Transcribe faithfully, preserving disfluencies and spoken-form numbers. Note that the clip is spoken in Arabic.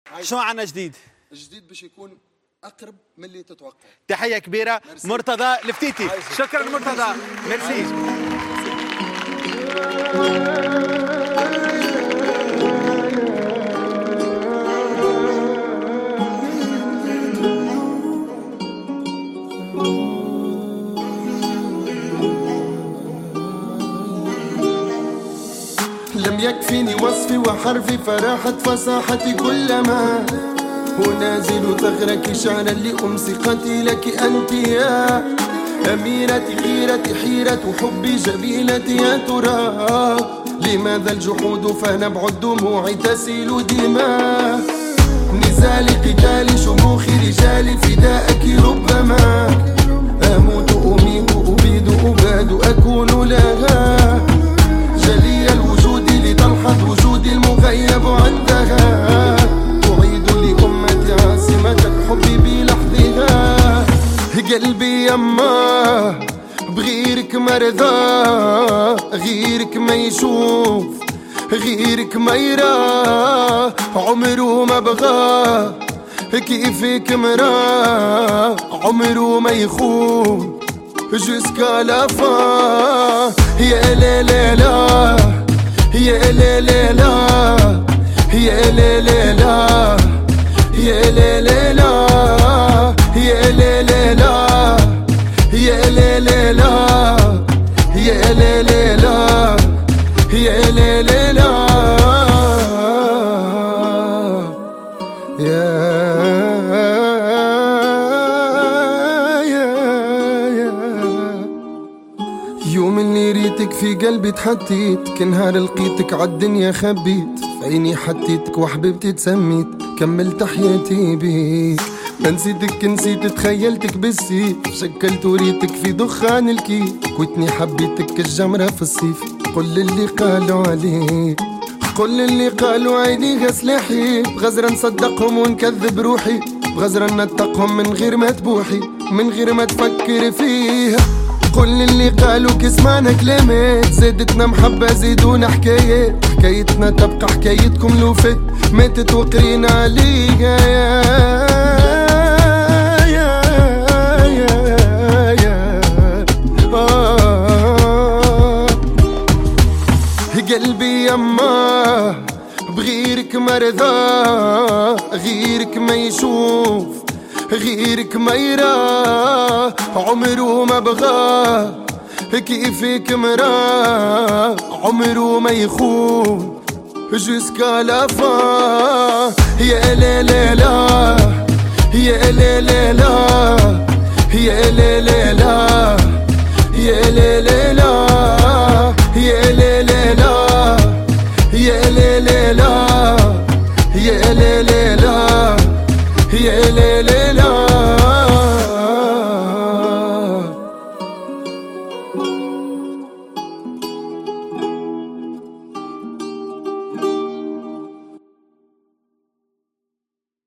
شو عنا جديد؟ الجديد باش يكون اقرب من اللي تتوقع. تحيه كبيره. مرسي. مرتضى الفتيتي. شكرا مرتضى. ميرسي. لم يكفني وصفي وحرفي فراحت فصاحتي كلما ونازل ثغرك شعرا لأمسقتي لك أنت يا أميرتي غيرتي حيرة حبي جميلتي يا ترى لماذا الجحود فنبع الدموع تسيل دماء نزالي قتالي شموخ رجالي فداءك ربما أموت أميت أبيد أباد أكون لها جلي الوجود لتلحظ وجودي المغيب عندها أعيد لأمتي عاصمة حبي بلحظها قلبي يما بغيرك مرضى غيرك ما يشوف غيرك ما يرى عمره ما بغى كيفك مرا عمره ما يخون جسكا لافا يا لا لا لا يا لا لا لا يا لا لا لا يا لا لا لا يا لا لا لا يا لا لا لا يا لا لا لا يا لا لا لا يوم اللي ريتك في قلبي تحطيت كنهار لقيتك عالدنيا خبيت في عيني حطيتك وحبيبتي تسميت كملت حياتي بيك ما نسيتك نسيت تخيلتك بالسيف شكلت وريتك في دخان الكيف كويتني حبيتك الجمرة في الصيف قل اللي قالوا عليك قل اللي قالوا عيني سلاحي بغزرة نصدقهم ونكذب روحي بغزرة نتقهم من غير ما تبوحي من غير ما تفكر فيها قل اللي قالوا كسمعنا كلامات زادتنا محبة زيدونا حكايات حكايتنا تبقى حكايتكم لو فات ماتت وقرينا عليها يا يا يا يا آه قلبي يما بغيرك مرضى غيرك ما يشوف غيرك ما يرى عمره ما بغى كيفك مرا عمره ما يخون جسكا لافا يا لا لا لا يا لا لا لا يا لا لا لا يا لا لا لا يا لا لا لا يا لا لا لا يا لا لا لا يا لا لا لا